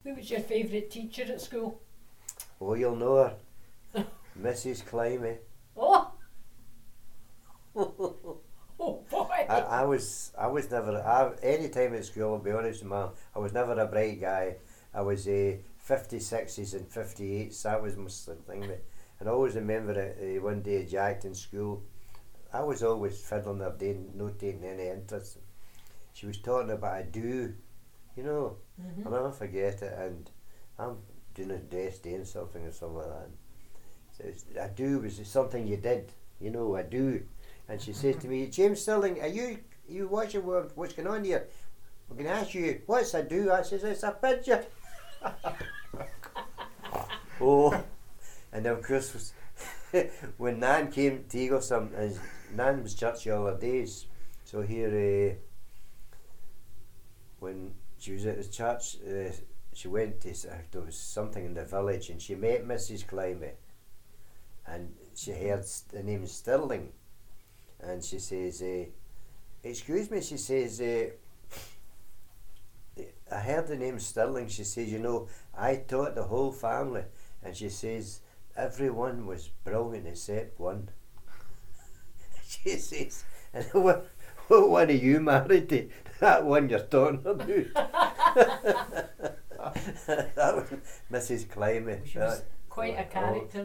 Who was your favourite teacher at school? Oh, you'll know her. Mrs. Climie. Oh! Oh boy! I was never, any time at school, I'll be honest with you, I was never a bright guy. I was 56s and 58s, that was my thing. And I always remember one day Jack in school, I was always fiddling her, not taking any interest. She was talking about a do, you know, I'll never forget it, and I'm doing a dress doing something or something like that. Says, a do was something you did, you know, a do. And she says to me, James Stirling, are you watching what's going on here? We're going to ask you, what's a do? I says, it's a picture. Oh, and then of course, when Nan came to Eaglesome, and Nan was churchy all her days, so here, when she was at the church, she went to, there was something in the village, and she met Mrs. Climie, and she heard the name Stirling, and she says, excuse me, she says, I heard the name Stirling. She says, you know, I taught the whole family, and she says, everyone was brilliant except one. She says, and what one are you married to? That one you're talking about. That was Mrs. Climie. She was quite a character.